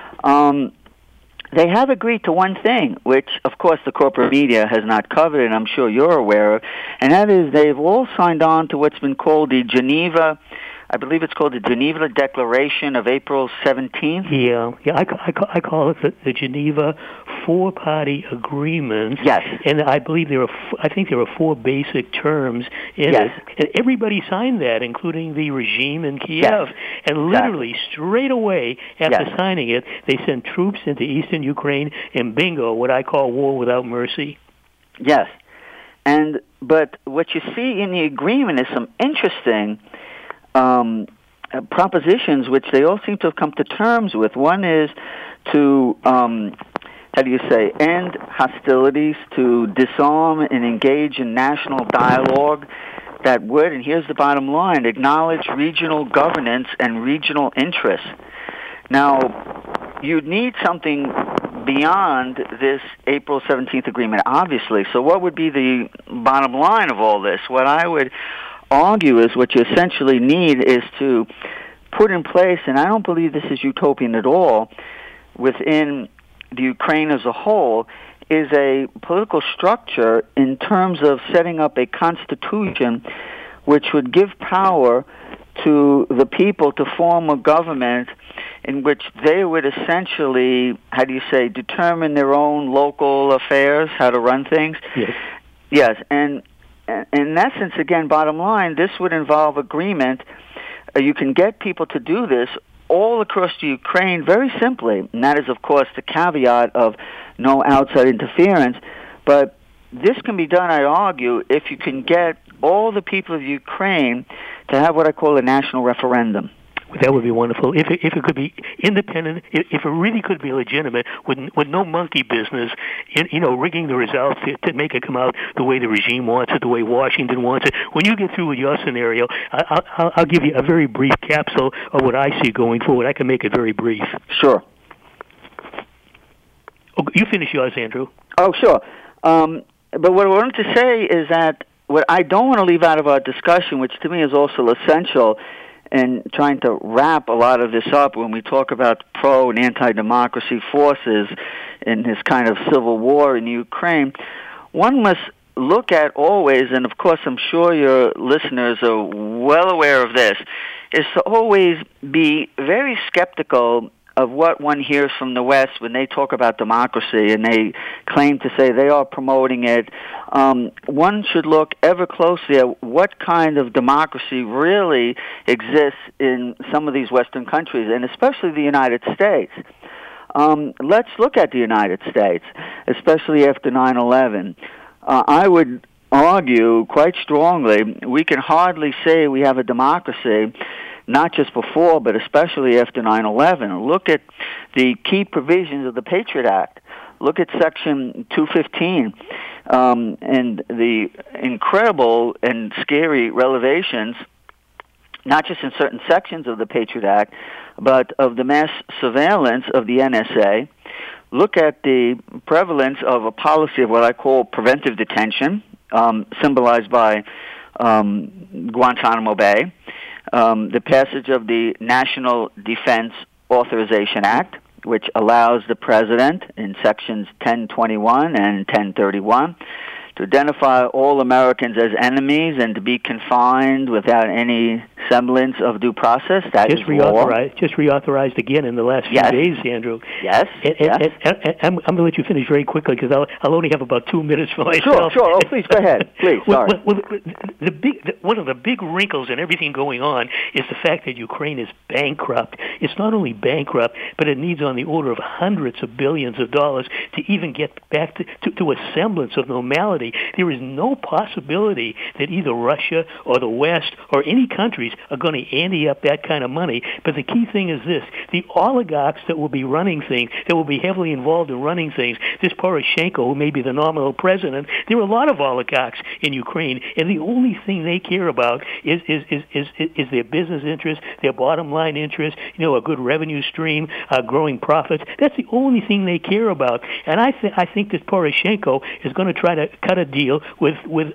They have agreed to one thing, which, of course, the corporate media has not covered, and I'm sure you're aware of, and that is they've all signed on to what's been called the Geneva, I believe it's called the Geneva Declaration of April 17th. Yeah, I call it the Geneva Four-Party Agreement. Yes, and I believe there are four basic terms in it, and everybody signed that, including the regime in Kiev. Yes. And literally straight away after signing it, they sent troops into eastern Ukraine, and bingo, what I call war without mercy. Yes, but what you see in the agreement is some interesting propositions which they all seem to have come to terms with. One is to, end hostilities, to disarm and engage in national dialogue that would, and here's the bottom line, acknowledge regional governance and regional interests. Now, you'd need something beyond this April 17th agreement, obviously. So what would be the bottom line of all this? What I would argue is what you essentially need is to put in place, and I don't believe this is utopian at all, within the Ukraine as a whole, is a political structure in terms of setting up a constitution which would give power to the people to form a government in which they would essentially, determine their own local affairs, how to run things. Yes. Yes, and in essence, again, bottom line, this would involve agreement. You can get people to do this all across the Ukraine very simply, and that is, of course, the caveat of no outside interference. But this can be done, I argue, if you can get all the people of Ukraine to have what I call a national referendum. That would be wonderful. If it could be independent, if it really could be legitimate, with no monkey business, rigging the results to make it come out the way the regime wants it, the way Washington wants it. When you get through with your scenario, I'll give you a very brief capsule of what I see going forward. I can make it very brief. Sure. Oh, you finish yours, Andrew. Oh, sure. But what I wanted to say is that what I don't want to leave out of our discussion, which to me is also essential, and trying to wrap a lot of this up when we talk about pro- and anti-democracy forces in this kind of civil war in Ukraine, one must look at always, and of course I'm sure your listeners are well aware of this, is to always be very skeptical of what one hears from the West when they talk about democracy and they claim to say they are promoting it. One should look ever closely at what kind of democracy really exists in some of these Western countries, and especially the United States. Let's look at the United States, especially after 9/11. I would argue quite strongly we can hardly say we have a democracy, not just before, but especially after 9/11. Look at the key provisions of the Patriot Act. Look at Section 215 and the incredible and scary revelations, not just in certain sections of the Patriot Act, but of the mass surveillance of the NSA. Look at the prevalence of a policy of what I call preventive detention, symbolized by Guantanamo Bay. The passage of the National Defense Authorization Act, which allows the President in Sections 1021 and 1031 to identify all Americans as enemies and to be confined without any semblance of due process. That is reauthorized. Just reauthorized again in the last few days, Andrew. Yes. And I'm going to let you finish very quickly because I'll only have about 2 minutes for myself. Sure. Oh, please go ahead. Please. Sorry. One of the big wrinkles in everything going on is the fact that Ukraine is bankrupt. It's not only bankrupt, but it needs on the order of hundreds of billions of dollars to even get back to a semblance of normality. There is no possibility that either Russia or the West or any countries are going to ante up that kind of money. But the key thing is this: the oligarchs that will be running things, that will be heavily involved in running things, this Poroshenko, who may be the nominal president, there are a lot of oligarchs in Ukraine, and the only thing they care about is their business interests, their bottom line interests, a good revenue stream, growing profits. That's the only thing they care about. And I think that Poroshenko is going to try to cut a deal with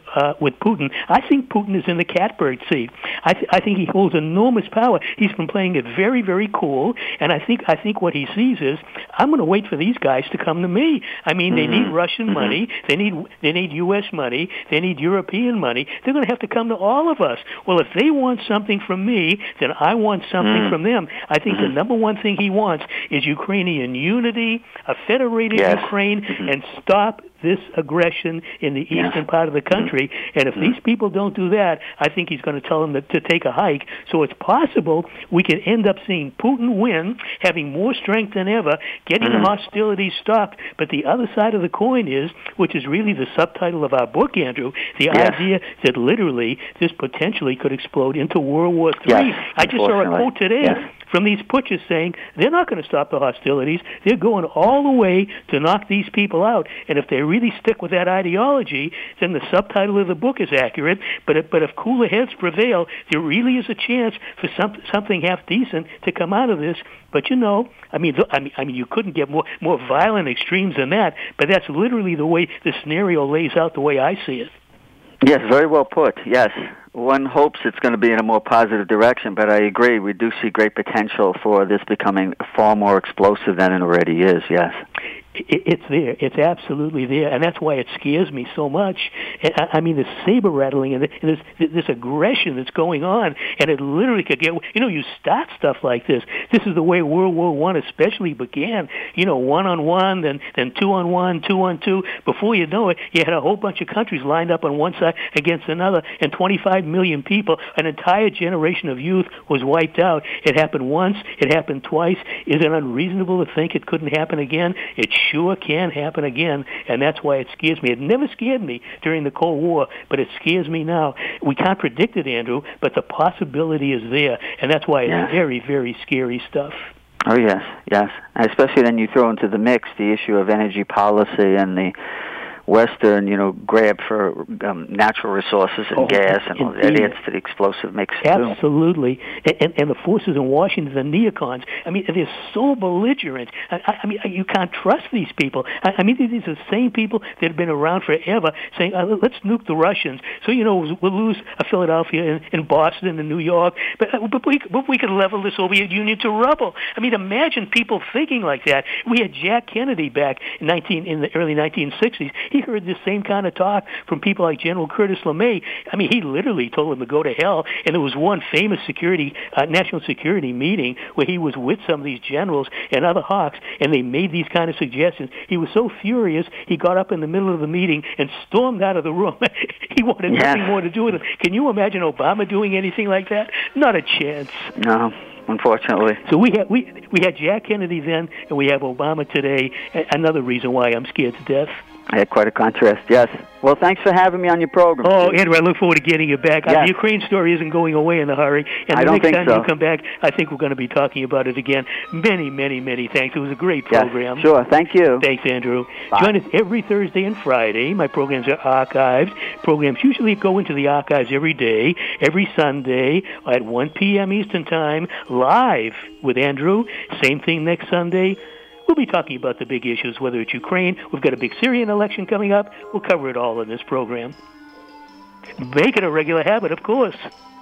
Putin. I think Putin is in the catbird seat. I think he holds enormous power. He's been playing it very, very cool, and I think what he sees is, I'm going to wait for these guys to come to me. I mean, they need Russian money, they need U.S. money, they need European money. They're going to have to come to all of us. Well, if they want something from me, then I want something from them. I think the number one thing he wants is Ukrainian unity, a federated Ukraine, and stop this aggression in the eastern part of the country. And if these people don't do that, I think he's going to tell them to take a hike. So it's possible we could end up seeing Putin win, having more strength than ever, getting the hostilities stopped. But the other side of the coin is, which is really the subtitle of our book, Andrew, the idea that literally this potentially could explode into World War III. I just saw a quote today from these putschs saying they're not going to stop the hostilities. They're going all the way to knock these people out. And if they really stick with that ideology, then the subtitle of the book is accurate. But if cooler heads prevail, there really is a chance for something half decent to come out of this. But I mean, you couldn't get more violent extremes than that. But that's literally the way the scenario lays out, the way I see it. Yes, very well put. Yes. One hopes it's going to be in a more positive direction, but I agree. We do see great potential for this becoming far more explosive than it already is, yes. It's there. It's absolutely there, and that's why it scares me so much. I mean, the saber rattling and this aggression that's going on, and it literally could get. You start stuff like this. This is the way World War I especially began. 1-on-1, then 2-on-1, 2-on-2. Before you know it, you had a whole bunch of countries lined up on one side against another, and 25 million people, an entire generation of youth was wiped out. It happened once. It happened twice. Is it unreasonable to think it couldn't happen again? It sure can happen again, and that's why it scares me. It never scared me during the Cold War, but it scares me now. We can't predict it, Andrew, but the possibility is there, and that's why it's very, very scary stuff. Oh, yes. Especially then you throw into the mix the issue of energy policy and the Western, grab for natural resources and gas, and all that adds to the explosive mix. Absolutely, and the forces in Washington, the neocons. I mean, they're so belligerent. I mean, you can't trust these people. I mean, these are the same people that have been around forever, saying, "Let's nuke the Russians." So we'll lose Philadelphia and Boston and New York, but we could level the Soviet Union to rubble. I mean, imagine people thinking like that. We had Jack Kennedy back in the early 1960s. He heard the same kind of talk from people like General Curtis LeMay. I mean, he literally told him to go to hell. And there was one famous national security meeting where he was with some of these generals and other hawks, and they made these kind of suggestions. He was so furious, he got up in the middle of the meeting and stormed out of the room. He wanted nothing more to do with it. Can you imagine Obama doing anything like that? Not a chance. No. Unfortunately. So we had Jack Kennedy then, and we have Obama today. Another reason why I'm scared to death. I had quite a contrast, yes. Well, thanks for having me on your program. Oh, Andrew, I look forward to getting you back. Yes. The Ukraine story isn't going away in a hurry. And the next time you come back, I think we're going to be talking about it again. Many, many, many thanks. It was a great program. Yes, sure. Thank you. Thanks, Andrew. Bye. Join us every Thursday and Friday. My programs are archived. Programs usually go into the archives every day, every Sunday at 1 p.m. Eastern Time, live with Andrew. Same thing next Sunday. We'll be talking about the big issues, whether it's Ukraine. We've got a big Syrian election coming up. We'll cover it all in this program. Make it a regular habit, of course.